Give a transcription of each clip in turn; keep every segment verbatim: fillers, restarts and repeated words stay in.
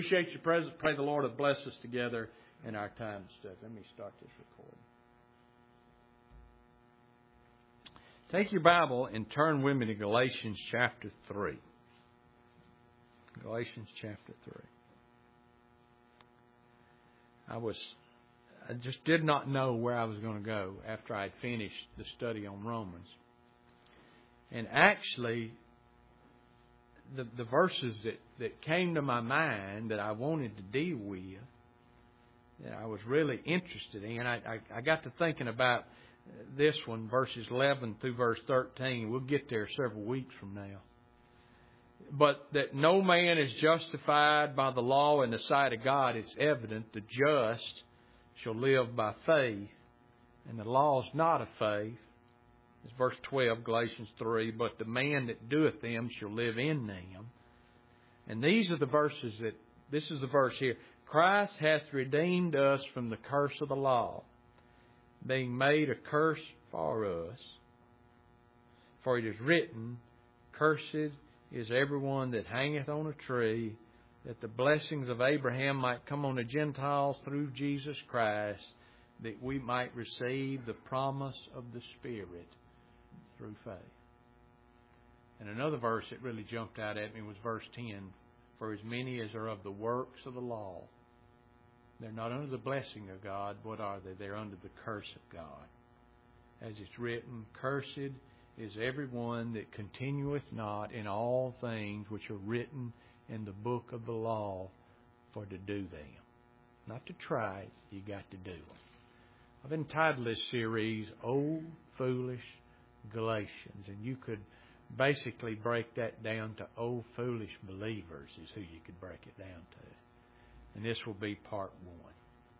Appreciate your presence. Pray the Lord will bless us together in our time and study. Let me start this recording. Take your Bible and turn with me to Galatians chapter three. Galatians chapter three. I was, I just did not know where I was going to go after I had finished the study on Romans. And actually, the the verses that, that came to my mind that I wanted to deal with, that I was really interested in, I, I, I got to thinking about this one, verses eleven through verse thirteen. We'll get there several weeks from now. But that no man is justified by the law in the sight of God, it's evident the just shall live by faith. And the law is not of faith. It's verse twelve, Galatians three. But the man that doeth them shall live in them. And these are the verses that, this is the verse here. Christ hath redeemed us from the curse of the law, being made a curse for us. For it is written, Cursed is everyone that hangeth on a tree, that the blessings of Abraham might come on the Gentiles through Jesus Christ, that we might receive the promise of the Spirit through faith. And another verse that really jumped out at me was verse ten. For as many as are of the works of the law, they're not under the blessing of God. What are they? They're under the curse of God. As it's written, Cursed is everyone that continueth not in all things which are written in the book of the law, for to do them. Not to try it, you got to do them. I've entitled this series, Oh Foolish Galatians. And you could basically break that down to Oh Foolish Believers is who you could break it down to. And this will be part one.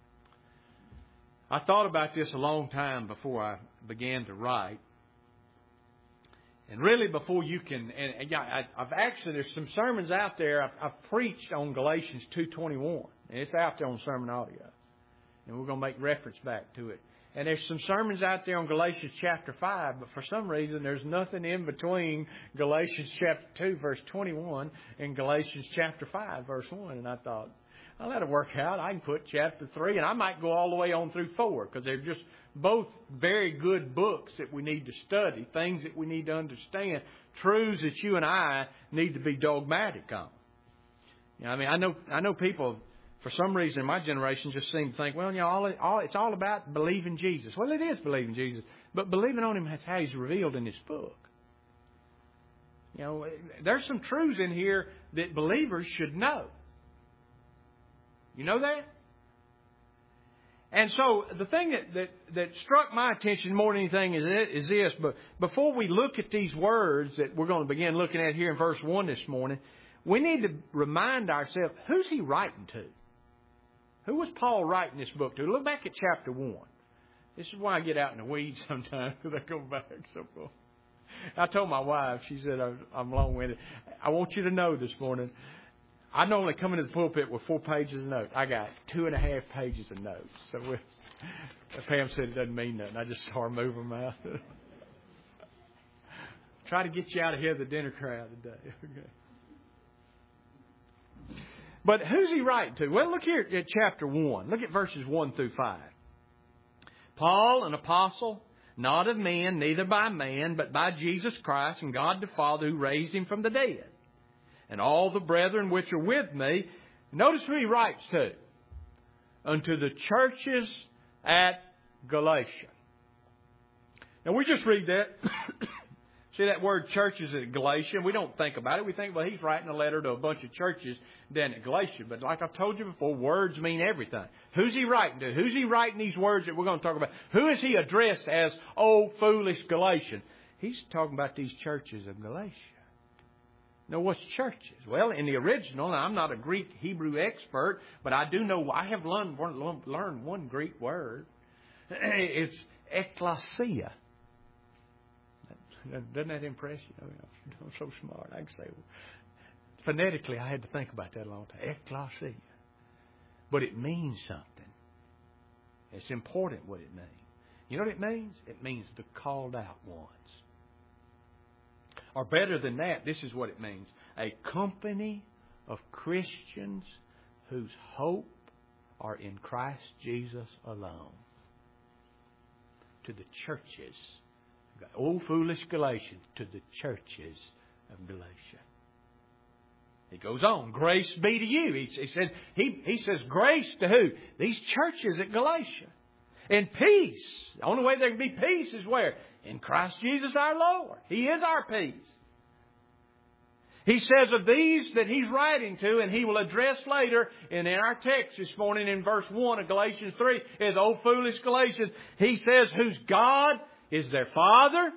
I thought about this a long time before I began to write. And really before you can, and, and I, I've actually, there's some sermons out there. I've, I've preached on Galatians two twenty-one. And it's out there on Sermon Audio. And we're going to make reference back to it. And there's some sermons out there on Galatians chapter five, but for some reason there's nothing in between Galatians chapter two, verse twenty-one, and Galatians chapter five, verse one. And I thought, well, that'll work out. I can put chapter three, and I might go all the way on through four, because they're just both very good books that we need to study, things that we need to understand, truths that you and I need to be dogmatic on. You know, I mean, I know, I know people, for some reason in my generation, just seem to think, well, you know, all, all, it's all about believing Jesus. Well, it is believing Jesus, but believing on Him is how He's revealed in this book. You know, there's some truths in here that believers should know. You know that? And so the thing that, that, that struck my attention more than anything is, is this. But before we look at these words that we're going to begin looking at here in verse one this morning, we need to remind ourselves, who's he writing to? Who was Paul writing this book to? Look back at chapter one. This is why I get out in the weeds sometimes, because I go back so far. I told my wife, she said I'm long-winded. I want you to know this morning, I normally come into the pulpit with four pages of notes. I got two and a half pages of notes. So we, Pam said it doesn't mean nothing. I just saw her move her mouth. Try to get you out of here, the dinner crowd today. Okay. But who's he writing to? Well, look here at chapter one. Look at verses one through five. Paul, an apostle, not of men, neither by man, but by Jesus Christ and God the Father who raised Him from the dead. And all the brethren which are with me. Notice who he writes to. Unto the churches at Galatia. Now we just read that. See that word churches at Galatia? We don't think about it. We think, well, he's writing a letter to a bunch of churches down at Galatia. But like I've told you before, words mean everything. Who's he writing to? Who's he writing these words that we're going to talk about? Who is he addressed as, oh, foolish Galatian? He's talking about these churches of Galatia. Now, what's churches? Well, in the original, now I'm not a Greek Hebrew expert, but I do know, I have learned, learned one Greek word. It's ekklesia. Doesn't that impress you? I'm so smart. I can say, phonetically, I had to think about that a long time. Ekklesia. But it means something. It's important what it means. You know what it means? It means the called out ones. Or better than that, this is what it means. A company of Christians whose hope are in Christ Jesus alone. To the churches, O foolish Galatians, to the churches of Galatia. He goes on, grace be to you. He, he said, he, he says, grace to who? These churches at Galatia. And peace. The only way there can be peace is where? In Christ Jesus our Lord. He is our peace. He says of these that he's writing to, and he will address later, and in our text this morning in verse one of Galatians three, is, O foolish Galatians, he says, whose God is their Father,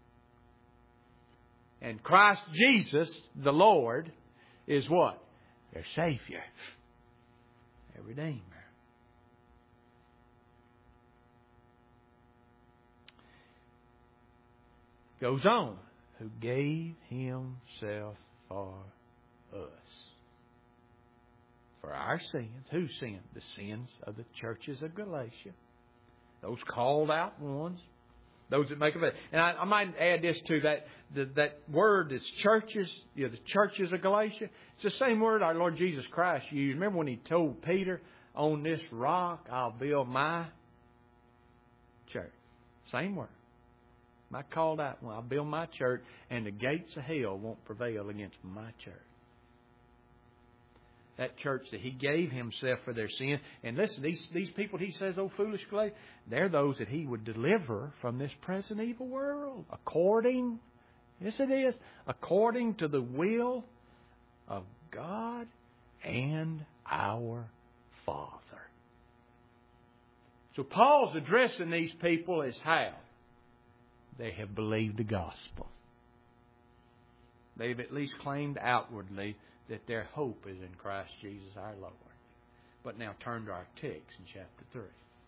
and Christ Jesus, the Lord, is what? Their Savior, their Redeemer. Goes on, who gave Himself for us. For our sins. Whose sins? The sins of the churches of Galatia. Those called out ones. Those that make a faith. And I, I might add this too, that the, that word that's churches, you know, the churches of Galatia, it's the same word our Lord Jesus Christ used. Remember when He told Peter, on this rock I'll build my church. Same word. I called out, well, I'll build my church, and the gates of hell won't prevail against my church. That church that He gave Himself for their sin. And listen, these, these people, He says, oh, foolish Galatians, they're those that He would deliver from this present evil world. According, yes it is, according to the will of God and our Father. So Paul's addressing these people as how? They have believed the gospel. They've at least claimed outwardly that their hope is in Christ Jesus our Lord. But now turn to our text in chapter three.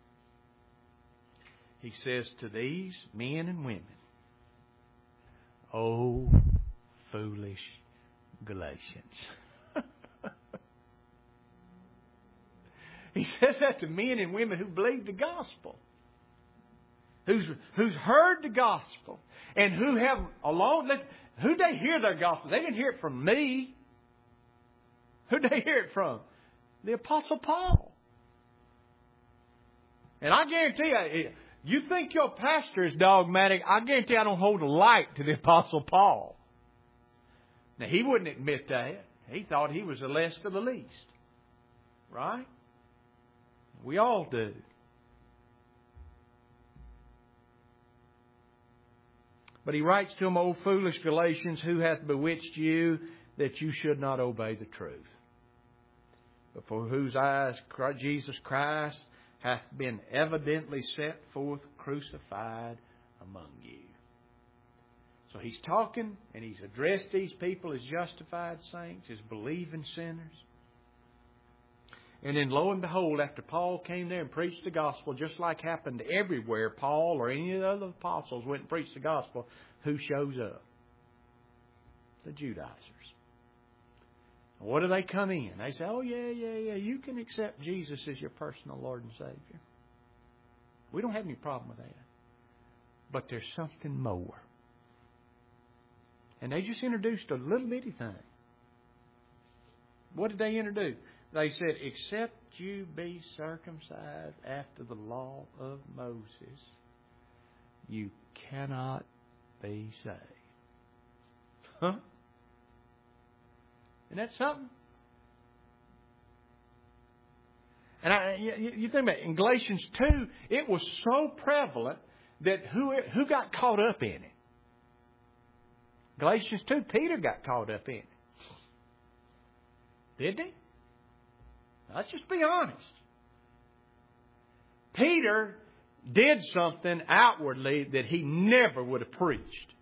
He says to these men and women, O foolish Galatians. He says that to men and women who believe the gospel. Who's, who's heard the gospel and who have alone, who they hear their gospel? They didn't hear it from me. Who did they hear it from? The Apostle Paul. And I guarantee you, you think your pastor is dogmatic, I guarantee I don't hold a light to the Apostle Paul. Now, he wouldn't admit that. He thought he was the least of the least. Right? We all do. But he writes to them, O foolish Galatians, who hath bewitched you that you should not obey the truth? But for whose eyes Jesus Christ hath been evidently set forth crucified among you. So he's talking and he's addressed these people as justified saints, as believing sinners. And then lo and behold, after Paul came there and preached the gospel, just like happened everywhere, Paul or any of the other apostles went and preached the gospel, who shows up? The Judaizers. What do they come in? They say, oh yeah, yeah, yeah, you can accept Jesus as your personal Lord and Savior. We don't have any problem with that. But there's something more. And they just introduced a little bitty thing. What did they introduce? They said, except you be circumcised after the law of Moses, you cannot be saved. Huh? Isn't that something? And I, you, you think about it, in Galatians two, it was so prevalent that who, who got caught up in it? Galatians two, Peter got caught up in it. Didn't he? Let's just be honest. Peter did something outwardly that he never would have preached.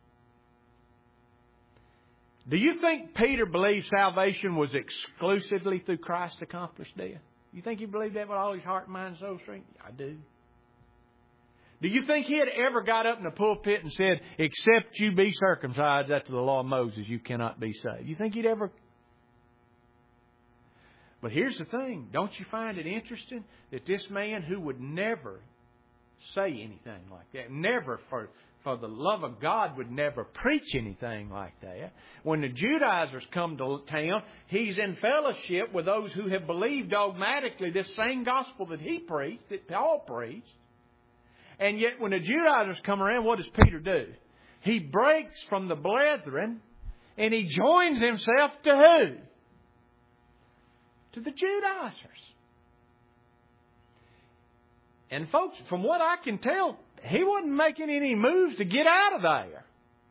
Do you think Peter believed salvation was exclusively through Christ's accomplished death? You think he believed that with all his heart, mind, and soul strength? I do. Do you think he had ever got up in the pulpit and said, except you be circumcised after the law of Moses, you cannot be saved? You think he'd ever... But here's the thing. Don't you find it interesting that this man who would never say anything like that, never for for the love of God, would never preach anything like that. When the Judaizers come to town, he's in fellowship with those who have believed dogmatically this same gospel that he preached, that Paul preached. And yet when the Judaizers come around, what does Peter do? He breaks from the brethren and he joins himself to who? To the Judaizers. And folks, from what I can tell, he wasn't making any moves to get out of there.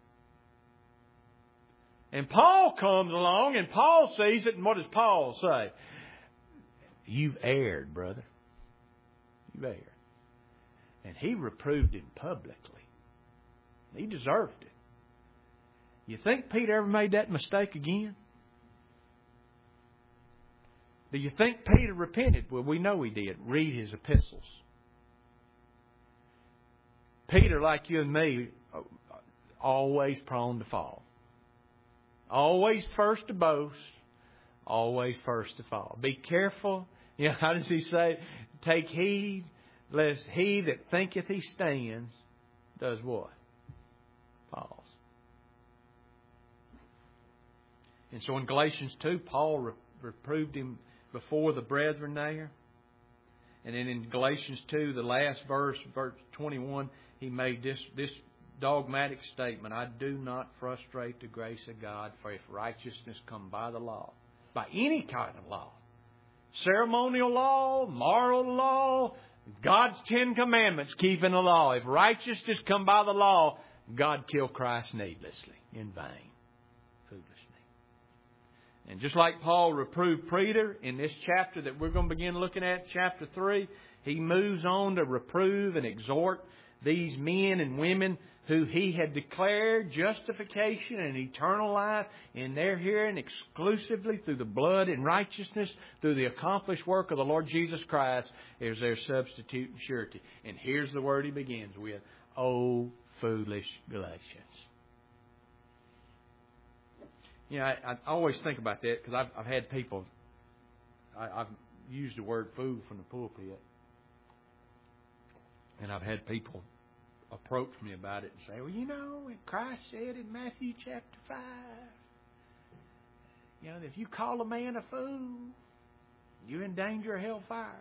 And Paul comes along and Paul sees it, and what does Paul say? You've erred, brother. You've erred. And he reproved him publicly. He deserved it. You think Peter ever made that mistake again? Do you think Peter repented? Well, we know he did. Read his epistles. Peter, like you and me, always prone to fall. Always first to boast. Always first to fall. Be careful. You know, how does he say? Take heed, lest he that thinketh he stands does what? Falls. And so in Galatians two, Paul re- reproved him before the brethren there. And then in Galatians two, the last verse, verse twenty-one, he made this, this dogmatic statement. I do not frustrate the grace of God, for if righteousness come by the law, by any kind of law, ceremonial law, moral law, God's Ten Commandments, keeping the law. If righteousness come by the law, God killed Christ needlessly, in vain, foolishly. And just like Paul reproved Peter in this chapter that we're going to begin looking at, chapter three, he moves on to reprove and exhort these men and women who he had declared justification and eternal life in their hearing exclusively through the blood and righteousness, through the accomplished work of the Lord Jesus Christ as their substitute and surety. And here's the word he begins with, O foolish Galatians. You know, I, I always think about that because I've, I've had people, I, I've used the word fool from the pulpit. And I've had people approach me about it and say, well, you know, Christ said in Matthew chapter five, you know, if you call a man a fool, you're in danger of hellfire.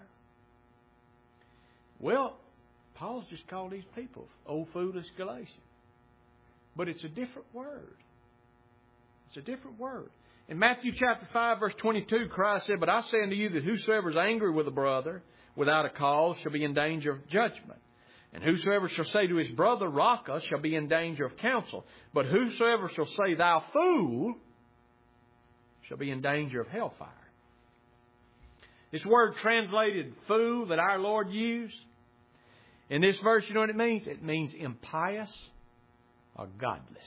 Well, Paul's just called these people, old foolish Galatians. But it's a different word. It's a different word. In Matthew chapter five, verse twenty-two, Christ said, but I say unto you that whosoever is angry with a brother without a cause shall be in danger of judgment. And whosoever shall say to his brother, Raca, shall be in danger of counsel. But whosoever shall say, thou fool, shall be in danger of hellfire. This word translated fool that our Lord used, in this verse, you know what it means? It means impious or godless.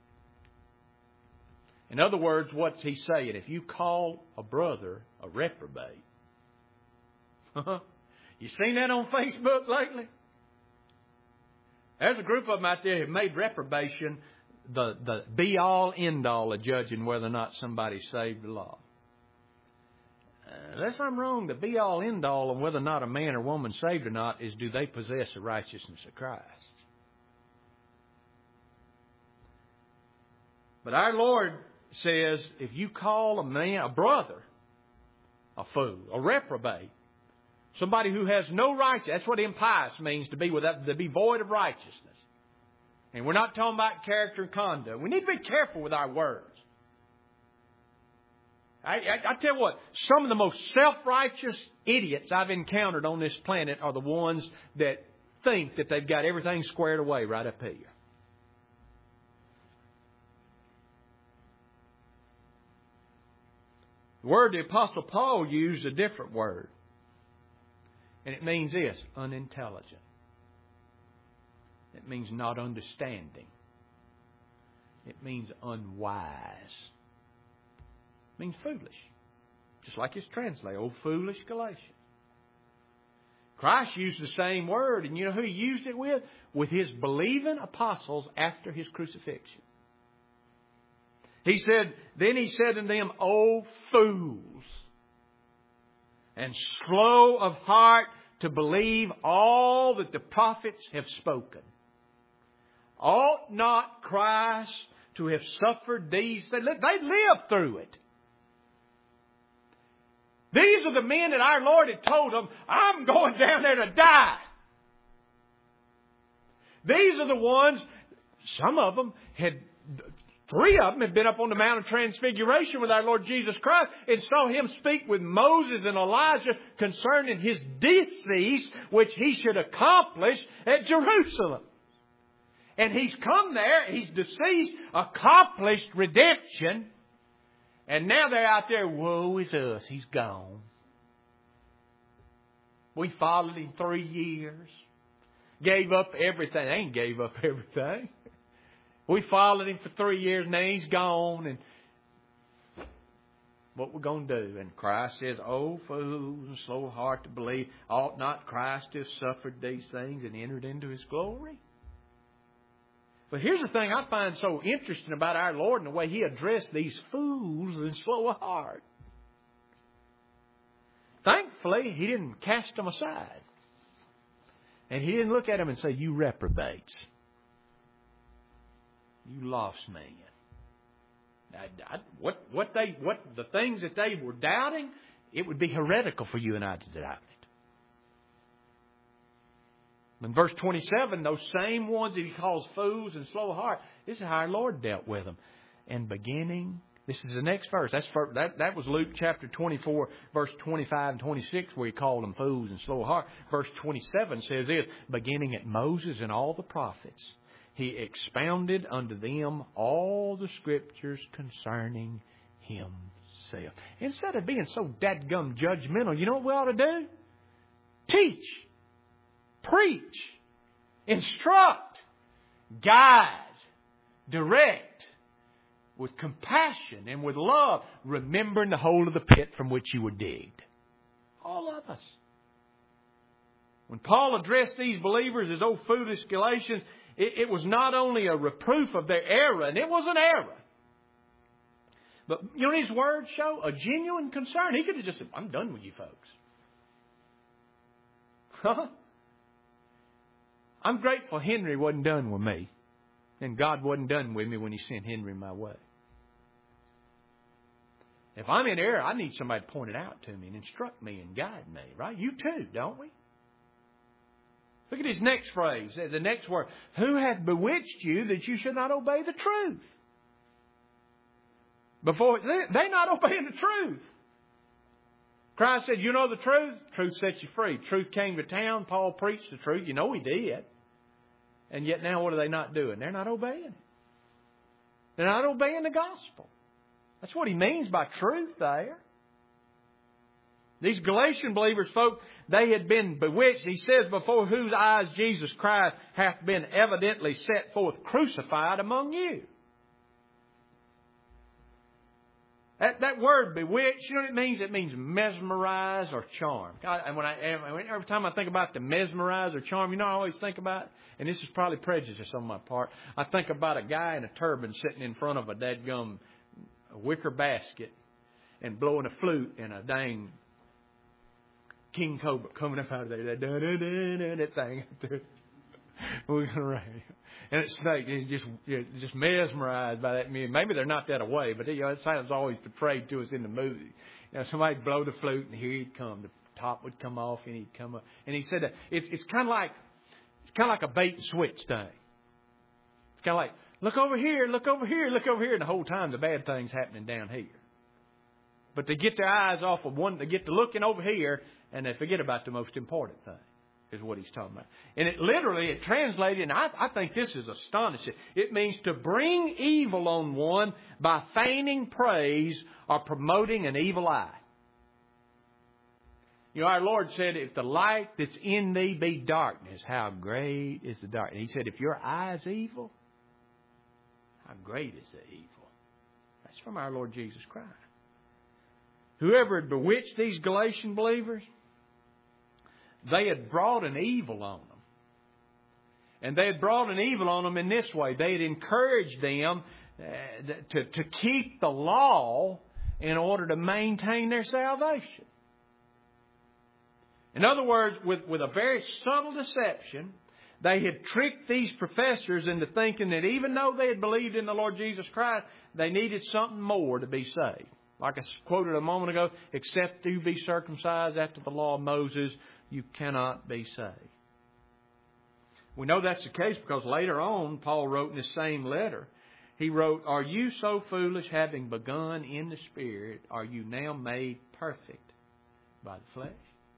In other words, what's he saying? If you call a brother a reprobate, you seen that on Facebook lately? There's a group of them out there who have made reprobation the, the be-all, end-all of judging whether or not somebody's saved or lost. Uh, unless I'm wrong, the be-all, end-all of whether or not a man or woman saved or not is do they possess the righteousness of Christ. But our Lord says, if you call a man, a brother, a fool, a reprobate, somebody who has no righteousness. That's what impious means, to be without, to be void of righteousness. And we're not talking about character and conduct. We need to be careful with our words. I, I, I tell you what, some of the most self-righteous idiots I've encountered on this planet are the ones that think that they've got everything squared away right up here. The word the Apostle Paul used is a different word. And it means this, unintelligent. It means not understanding. It means unwise. It means foolish. Just like it's translated, oh foolish Galatians. Christ used the same word, and you know who He used it with? With His believing apostles after His crucifixion. He said, then He said unto them, O fools, and slow of heart to believe all that the prophets have spoken. Ought not Christ to have suffered these things? They lived through it. These are the men that our Lord had told them, I'm going down there to die. These are the ones, some of them had, three of them had been up on the Mount of Transfiguration with our Lord Jesus Christ and saw Him speak with Moses and Elijah concerning His decease, which He should accomplish at Jerusalem. And He's come there, He's deceased, accomplished redemption, and now they're out there, woe is us, He's gone. We followed Him three years. Gave up everything. They ain't gave up everything. We followed Him for three years and now He's gone. And what we're going to do? And Christ says, oh, fools and slow of heart to believe, ought not Christ to have suffered these things and entered into His glory? But here's the thing I find so interesting about our Lord and the way He addressed these fools and slow of heart. Thankfully, He didn't cast them aside. And He didn't look at them and say, you reprobates. You lost man. I, I, what, what they, what the things that they were doubting, it would be heretical for you and I to doubt it. In verse twenty-seven, those same ones that He calls fools and slow of heart, this is how our Lord dealt with them. And beginning, this is the next verse. That's for, that, that was Luke chapter twenty-four, verse twenty-five and twenty-six, where He called them fools and slow of heart. Verse twenty-seven says this, beginning at Moses and all the prophets, He expounded unto them all the Scriptures concerning Himself. Instead of being so dadgum judgmental, you know what we ought to do? Teach, preach, instruct, guide, direct, with compassion and with love, remembering the hole of the pit from which you were digged. All of us. When Paul addressed these believers as old foolish Galatians, it, it was not only a reproof of their error, and it was an error. But you know what his words show? A genuine concern. He could have just said, I'm done with you folks. Huh? I'm grateful Henry wasn't done with me. And God wasn't done with me when He sent Henry my way. If I'm in error, I need somebody to point it out to me and instruct me and guide me. Right? You too, don't we? Look at his next phrase, the next word. Who hath bewitched you that you should not obey the truth? Before they're not obeying the truth. Christ said, you know the truth? Truth sets you free. Truth came to town. Paul preached the truth. You know he did. And yet now what are they not doing? They're not obeying it. They're not obeying the gospel. That's what he means by truth there. These Galatian believers, folk, they had been bewitched. He says, before whose eyes Jesus Christ hath been evidently set forth crucified among you. That, that word bewitched, you know what it means? It means mesmerize or charm. And when I, every time I think about the mesmerize or charm, you know what I always think about? And this is probably prejudice on my part. I think about a guy in a turban sitting in front of a dadgum wicker basket and blowing a flute and a dang king cobra coming up out of there. That, da, da, da, da, that thing up there. We're going to rain. And it's like, it's just, you're just mesmerized by that music. Maybe they're not that away, but you know, it sounds always portrayed to us in the movie. You know, somebody'd blow the flute and here he'd come. The top would come off and he'd come up. And he said that it's, it's kind of like, it's kind of like a bait and switch thing. It's kind of like, look over here, look over here, look over here. And the whole time the bad thing's happening down here. But they get their eyes off of one, they get to looking over here and they forget about the most important thing. Is what he's talking about. And it literally, it translated, and I, I think this is astonishing. It means to bring evil on one by feigning praise or promoting an evil eye. You know, our Lord said, if the light that's in thee be darkness, how great is the darkness. He said, if your eye is evil, how great is the evil. That's from our Lord Jesus Christ. Whoever had bewitched these Galatian believers, they had brought an evil on them. And they had brought an evil on them in this way. They had encouraged them uh, to, to keep the law in order to maintain their salvation. In other words, with, with a very subtle deception, They had tricked these professors into thinking that even though they had believed in the Lord Jesus Christ, they needed something more to be saved. Like I quoted a moment ago, except you be circumcised after the law of Moses, you cannot be saved. We know that's the case because later on, Paul wrote in the same letter, he wrote, "Are you so foolish, having begun in the Spirit, are you now made perfect by the flesh?"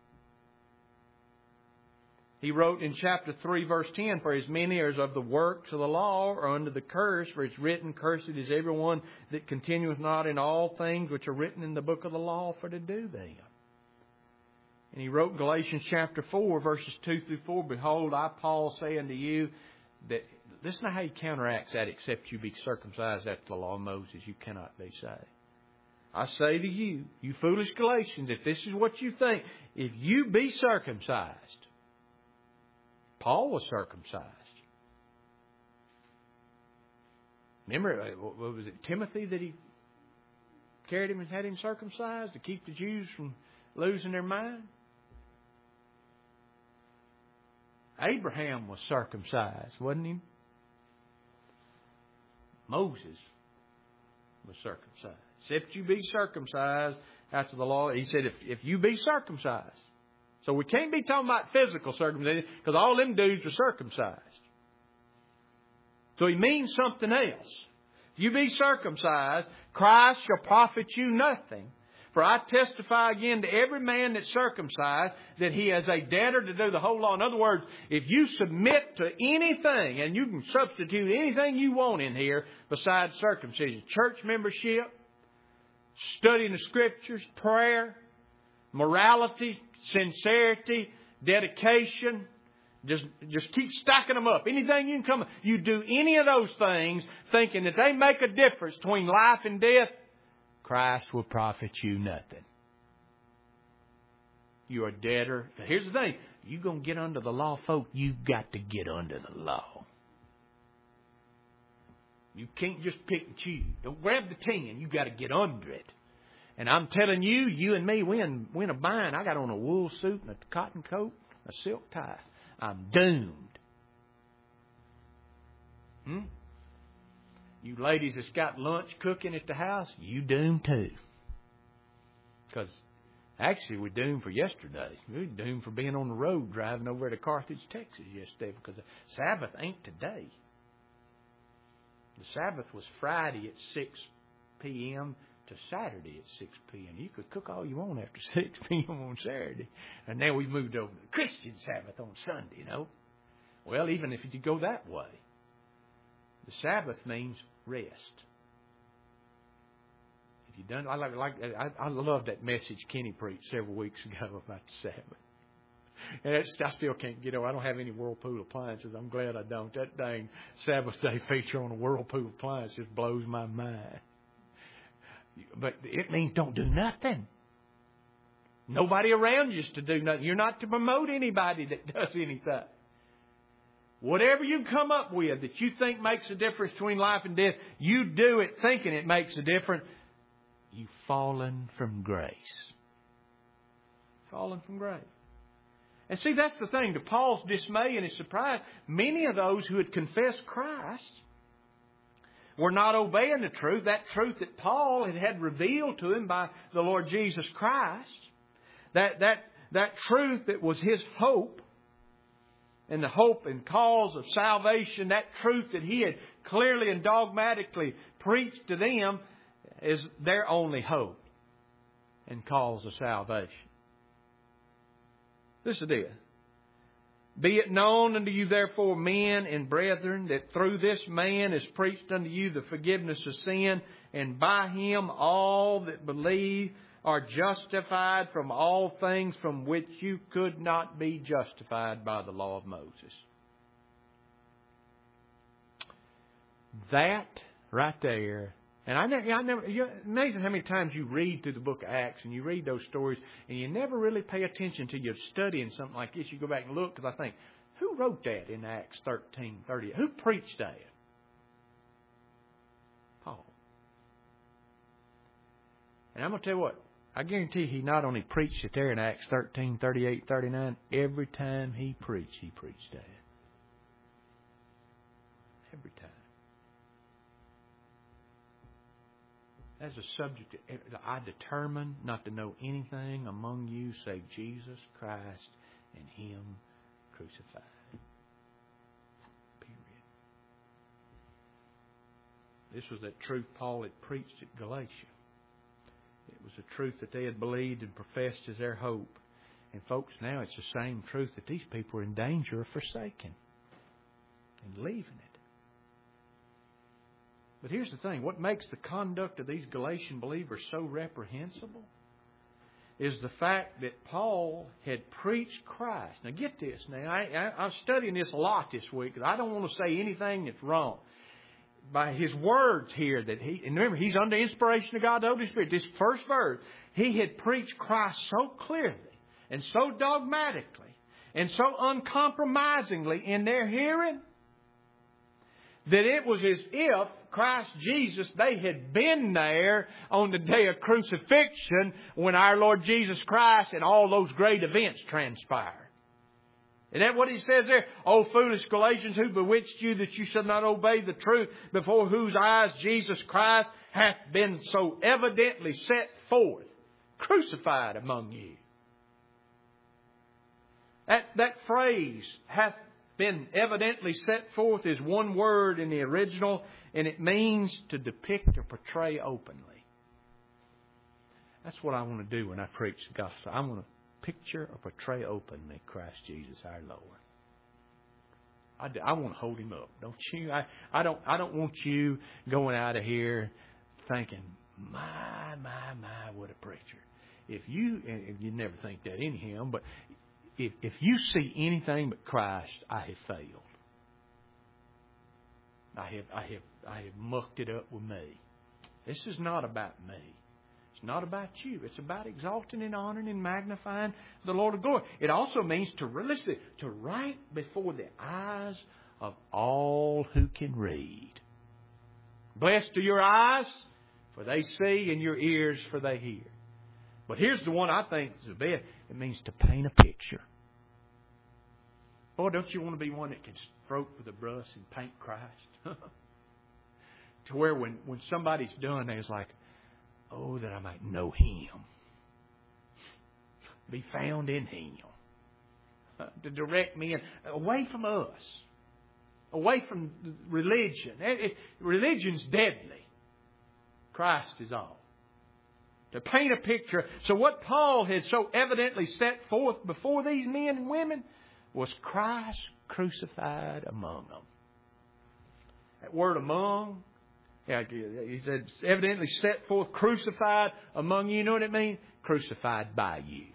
He wrote in chapter three, verse ten, "For as many as of the works of the law are under the curse, for it's written, Cursed is everyone that continueth not in all things which are written in the book of the law for to do them." And he wrote in Galatians chapter four, verses two through four, "Behold, I, Paul, say unto you that..." Listen to how he counteracts that, "Except you be circumcised after the law of Moses, you cannot be saved. I say to you, you foolish Galatians, if this is what you think, if you be circumcised..." Paul was circumcised. Remember, what was it, Timothy that he carried him and had him circumcised to keep the Jews from losing their mind? Abraham was circumcised, wasn't he? Moses was circumcised. Except you be circumcised after the law. He said, if, if you be circumcised. So we can't be talking about physical circumcision because all them dudes are circumcised. So he means something else. If you be circumcised, Christ shall profit you nothing. For I testify again to every man that's circumcised that he is a debtor to do the whole law. In other words, if you submit to anything, and you can substitute anything you want in here besides circumcision, church membership, studying the Scriptures, prayer, morality, sincerity, dedication, just, just keep stacking them up. Anything you can come, you do any of those things thinking that they make a difference between life and death, Christ will profit you nothing. You're a debtor. But here's the thing. You're going to get under the law, folk. You've got to get under the law. You can't just pick and choose. Don't grab the tin. You've got to get under it. And I'm telling you, you and me, we in, we in a bind. I got on a wool suit and a cotton coat, a silk tie. I'm doomed. Hmm? You ladies that's got lunch cooking at the house, you doomed too. Because actually we're doomed for yesterday. We're doomed for being on the road driving over to Carthage, Texas yesterday because the Sabbath ain't today. The Sabbath was Friday at six p.m. to Saturday at six p.m. You could cook all you want after six p.m. on Saturday. And now we've moved over to the Christian Sabbath on Sunday, you know. Well, even if you go that way, the Sabbath means rest. If you done, I like, like I, I love that message Kenny preached several weeks ago about the Sabbath. And that's, I still can't get over. I don't have any Whirlpool appliances. I'm glad I don't. That dang Sabbath Day feature on a Whirlpool appliance just blows my mind. But it means don't do nothing. Nobody around you is to do nothing. You're not to promote anybody that does anything. Whatever you come up with that you think makes a difference between life and death, you do it thinking it makes a difference. You've fallen from grace. Fallen from grace. And see, that's the thing. To Paul's dismay and his surprise, many of those who had confessed Christ were not obeying the truth, that truth that Paul had had revealed to him by the Lord Jesus Christ. That, that, that truth that was his hope. And the hope and cause of salvation, that truth that he had clearly and dogmatically preached to them, is their only hope and cause of salvation. Listen to this. Be it known unto you, therefore, men and brethren, that through this man is preached unto you the forgiveness of sin, and by him all that believe are justified from all things from which you could not be justified by the law of Moses. That right there, and I never, I never, you're amazing how many times you read through the book of Acts and you read those stories and you never really pay attention till you're studying something like this. You go back and look, because I think, who wrote that in Acts thirteen thirty? Who preached that? Paul. And I'm going to tell you what, I guarantee he not only preached it there in Acts thirteen, thirty-eight, thirty-nine, every time he preached, he preached that. Every time. As a subject, I determine not to know anything among you save Jesus Christ and Him crucified. Period. This was that truth Paul had preached at Galatia. It was a truth that they had believed and professed as their hope. And folks, now it's the same truth that these people are in danger of forsaking and leaving it. But here's the thing. What makes the conduct of these Galatian believers so reprehensible is the fact that Paul had preached Christ. Now get this. Now I, I, I'm studying this a lot this week because I don't want to say anything that's wrong. By his words here that he, and remember, he's under inspiration of God the Holy Spirit. This first verse, he had preached Christ so clearly and so dogmatically and so uncompromisingly in their hearing that it was as if Christ Jesus, they had been there on the day of crucifixion when our Lord Jesus Christ and all those great events transpired. Isn't that what he says there? O foolish Galatians, who bewitched you that you should not obey the truth, before whose eyes Jesus Christ hath been so evidently set forth, crucified among you. That, that phrase, hath been evidently set forth, is one word in the original, and it means to depict or portray openly. That's what I want to do when I preach the gospel. I want to picture or portray openly Christ Jesus our Lord. I, do, I want to hold Him up, don't you? I, I don't. I don't want you going out of here thinking, "My, my, my, what a preacher!" If you, and you never think that in Him, but if if you see anything but Christ, I have failed. I have, I have, I have mucked it up with me. This is not about me. It's not about you. It's about exalting and honoring and magnifying the Lord of glory. It also means to listen, to right before the eyes of all who can read. Blessed are your eyes, for they see, and your ears, for they hear. But here's the one I think is the best. It means to paint a picture. Boy, don't you want to be one that can stroke with a brush and paint Christ? To where when, when somebody's done, it's like, oh, that I might know Him. Be found in Him. Uh, to direct me in, away from us. Away from religion. It, it, religion's deadly. Christ is all. To paint a picture. So what Paul had so evidently set forth before these men and women was Christ crucified among them. That word among, yeah, he said, evidently set forth, crucified among you. You know what it means? Crucified by you.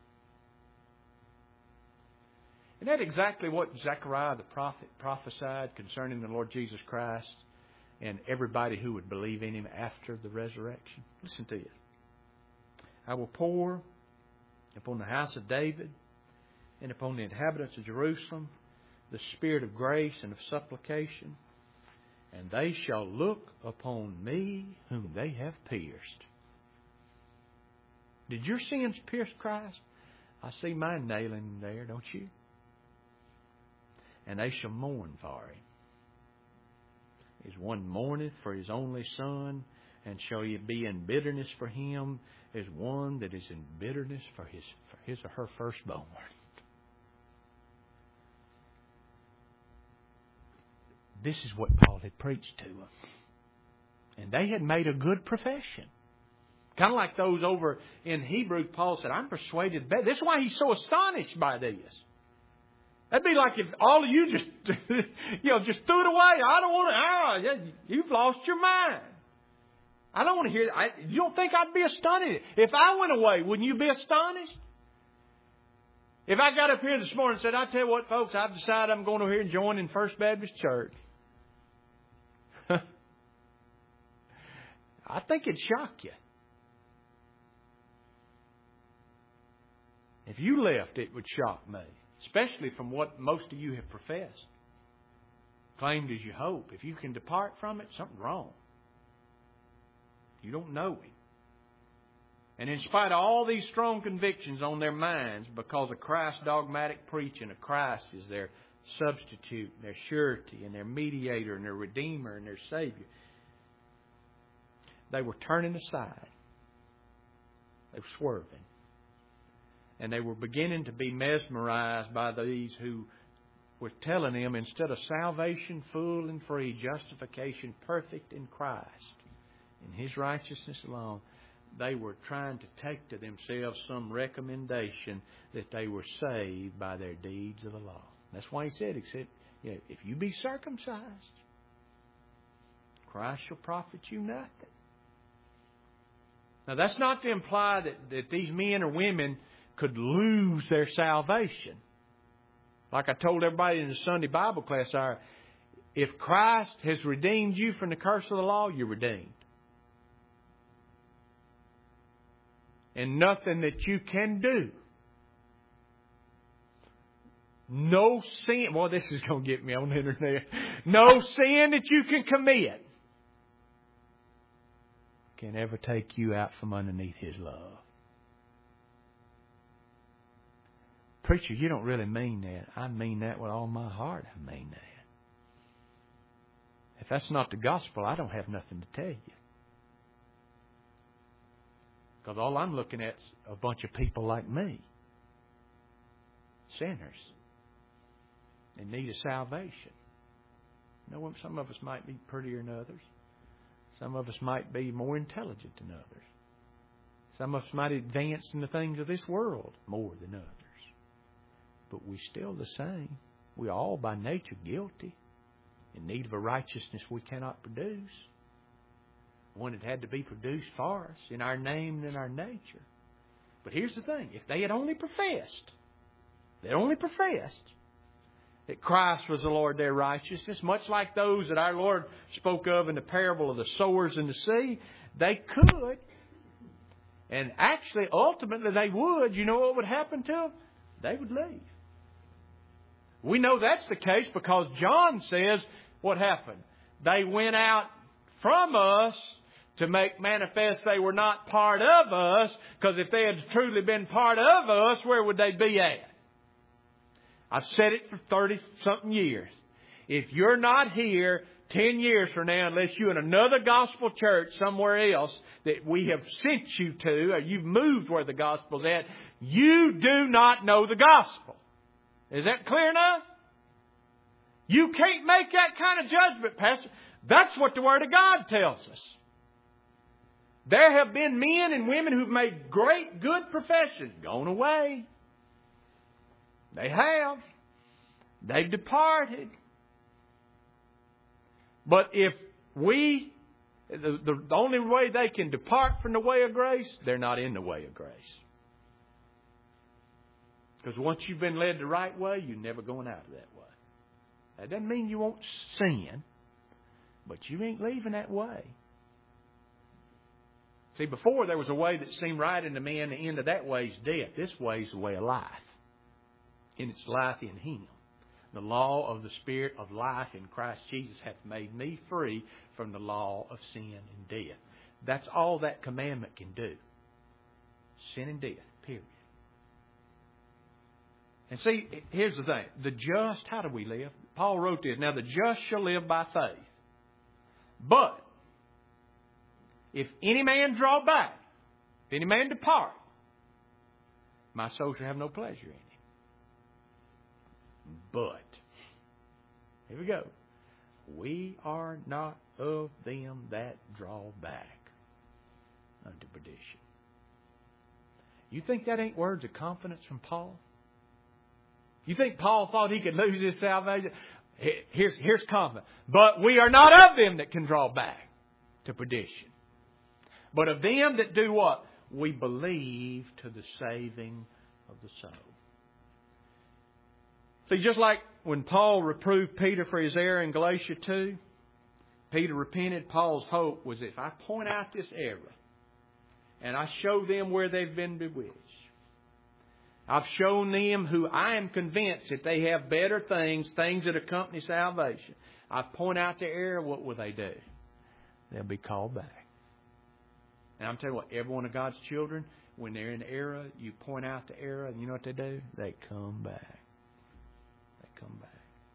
Isn't that exactly what Zechariah the prophet prophesied concerning the Lord Jesus Christ and everybody who would believe in Him after the resurrection? Listen to this. I will pour upon the house of David and upon the inhabitants of Jerusalem the spirit of grace and of supplication, and they shall look upon me whom they have pierced. Did your sins pierce Christ? I see mine nailing there, don't you? And they shall mourn for Him. As one mourneth for his only son, and shall ye be in bitterness for him, as one that is in bitterness for his, for his or her firstborn. This is what Paul had preached to them. And they had made a good profession. Kind of like those over in Hebrews, Paul said, I'm persuaded. This is why he's so astonished by this. That'd be like if all of you just, you know, just threw it away. I don't want to, oh, you've lost your mind. I don't want to hear that. You don't think I'd be astonished? If I went away, wouldn't you be astonished? If I got up here this morning and said, I tell you what, folks, I've decided I'm going over here and join in First Baptist Church. I think it'd shock you. If you left, it would shock me. Especially from what most of you have professed. Claimed as your hope. If you can depart from it, something's wrong. You don't know Him. And in spite of all these strong convictions on their minds, because of Christ's dogmatic preaching of Christ is their substitute, and their surety, and their mediator, and their redeemer, and their Savior. They were turning aside. They were swerving. And they were beginning to be mesmerized by these who were telling them, instead of salvation full and free, justification perfect in Christ, in His righteousness alone, they were trying to take to themselves some recommendation that they were saved by their deeds of the law. That's why He said, except, you know, if you be circumcised, Christ shall profit you nothing. Now, that's not to imply that, that these men or women could lose their salvation. Like I told everybody in the Sunday Bible class hour, if Christ has redeemed you from the curse of the law, you're redeemed. And nothing that you can do. No sin. Well, this is going to get me on the internet. No sin that you can commit can ever take you out from underneath His love. Preacher, you don't really mean that. I mean that with all my heart. I mean that. If that's not the gospel, I don't have nothing to tell you. Because all I'm looking at is a bunch of people like me. Sinners. In need of salvation. You know, some of us might be prettier than others. Some of us might be more intelligent than others. Some of us might advance in the things of this world more than others. But we're still the same. We're all by nature guilty, in need of a righteousness we cannot produce. One that had to be produced for us in our name and in our nature. But here's the thing. If they had only professed, they only professed that Christ was the Lord their righteousness, much like those that our Lord spoke of in the parable of the sowers in the sea, they could. And actually, ultimately they would. You know what would happen to them? They would leave. We know that's the case because John says what happened. They went out from us to make manifest they were not part of us, because if they had truly been part of us, where would they be at? I've said it for thirty-something years. If you're not here ten years from now, unless you're in another gospel church somewhere else that we have sent you to, or you've moved where the gospel's at, you do not know the gospel. Is that clear enough? You can't make that kind of judgment, Pastor. That's what the Word of God tells us. There have been men and women who've made great, good professions, gone away. They have. They've departed. But if we, the, the only way they can depart from the way of grace, they're not in the way of grace. Because once you've been led the right way, you're never going out of that way. That doesn't mean you won't sin, but you ain't leaving that way. See, before there was a way that seemed right unto man, the end of that way is death. This way is the way of life. And it's life in Him. The law of the Spirit of life in Christ Jesus hath made me free from the law of sin and death. That's all that commandment can do. Sin and death, period. And see, here's the thing. The just, how do we live? Paul wrote this. Now, the just shall live by faith. But, if any man draw back, if any man depart, my soul shall have no pleasure in him. But, here we go. We are not of them that draw back unto perdition. You think that ain't words of confidence from Paul? You think Paul thought he could lose his salvation? Here's, here's confidence. But we are not of them that can draw back to perdition. But of them that do what? We believe to the saving of the soul. See, just like when Paul reproved Peter for his error in Galatia two, Peter repented. Paul's hope was if I point out this error and I show them where they've been bewitched, I've shown them who I am convinced that they have better things, things that accompany salvation. I point out the error, what will they do? They'll be called back. And I'm telling you what, every one of God's children, when they're in error, you point out the error, and you know what they do? They come back. They come back.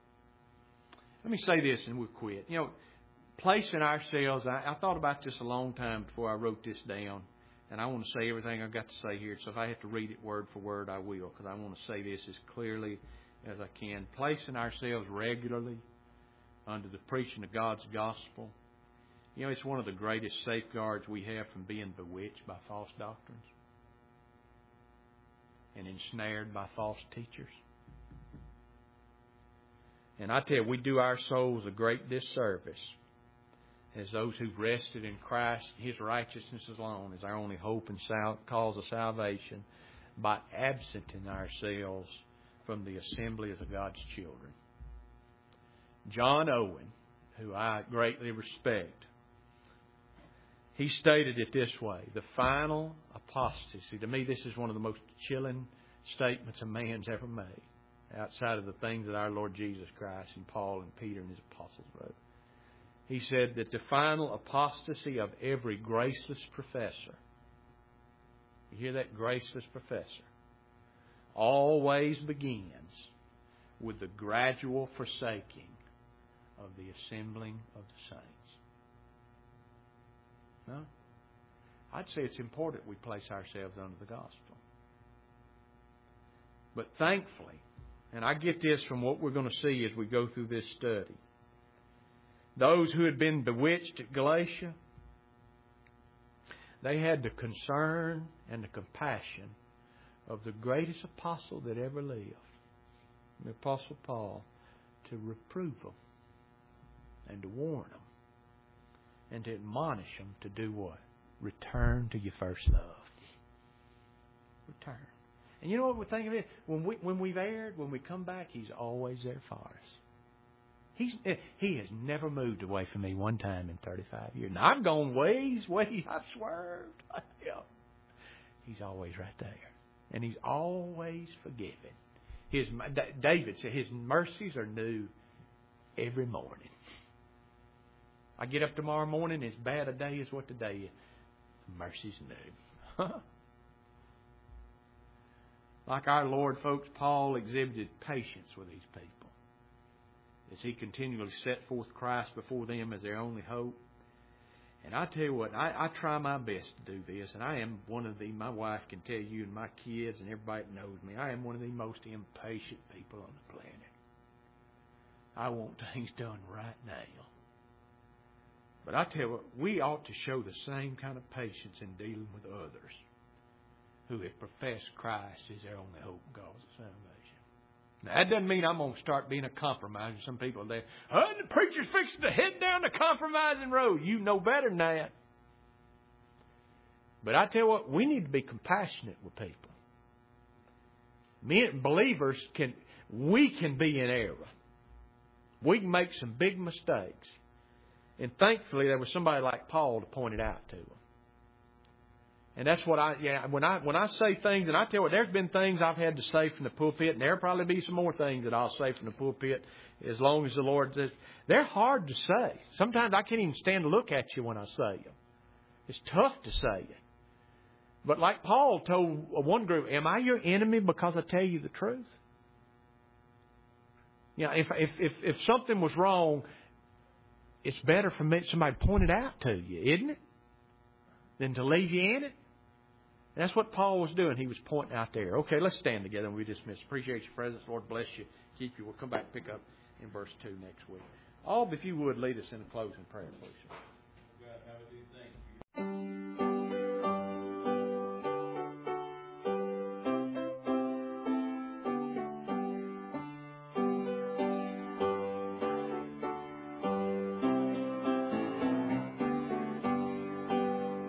let me say this and we'll quit. You know, placing ourselves, I, I thought about this a long time before I wrote this down. And I want to say everything I've got to say here. So if I have to read it word for word, I will. Because I want to say this as clearly as I can. Placing ourselves regularly under the preaching of God's gospel. You know, it's one of the greatest safeguards we have from being bewitched by false doctrines and ensnared by false teachers. And I tell you, we do our souls a great disservice as those who've rested in Christ, His righteousness alone is our only hope and sal- cause of salvation, by absenting ourselves from the assemblies of God's children. John Owen, who I greatly respect, he stated it this way: the final apostasy. To me, this is one of the most chilling statements a man's ever made, outside of the things that our Lord Jesus Christ and Paul and Peter and his apostles wrote. He said that the final apostasy of every graceless professor, you hear that, graceless professor, always begins with the gradual forsaking of the assembling of the saints. No? I'd say it's important we place ourselves under the gospel. But thankfully, and I get this from what we're going to see as we go through this study, those who had been bewitched at Galatia, they had the concern and the compassion of the greatest apostle that ever lived, the Apostle Paul, to reprove them and to warn them and to admonish them to do what? Return to your first love. Return. And you know what we think of it? When, we, when we've erred, when we come back, He's always there for us. He's, he has never moved away from me one time in thirty-five years. Now, I've gone ways, ways. I've swerved. He's always right there. And He's always forgiving. His, David said His mercies are new every morning. I get up tomorrow morning, as bad a day as what today is. The mercy's new. Like our Lord, folks, Paul exhibited patience with these people as he continually set forth Christ before them as their only hope. And I tell you what, I, I try my best to do this, and I am one of the, my wife can tell you, and my kids and everybody that knows me, I am one of the most impatient people on the planet. I want things done right now. But I tell you what, we ought to show the same kind of patience in dealing with others who have professed Christ as their only hope and cause of salvation. Now, that doesn't mean I'm going to start being a compromiser. Some people are there, oh, the preacher's fixing to head down the compromising road. You know better than that. But I tell you what, we need to be compassionate with people. Men, believers, can, we can be in error. We can make some big mistakes. And thankfully, there was somebody like Paul to point it out to them. And that's what I, yeah, when I when I say things, and I tell you what, there's been things I've had to say from the pulpit, and there'll probably be some more things that I'll say from the pulpit as long as the Lord says. They're hard to say. Sometimes I can't even stand to look at you when I say them. It's tough to say it. But like Paul told one group, am I your enemy because I tell you the truth? You know, if if if, if something was wrong, it's better for me somebody to point it out to you, isn't it? Than to leave you in it. And that's what Paul was doing. He was pointing out there. Okay, let's stand together and we dismiss. Appreciate your presence. Lord bless you. Keep you. We'll come back and pick up in verse two next week. All, if you would, lead us in a closing prayer, please. God, how we do things.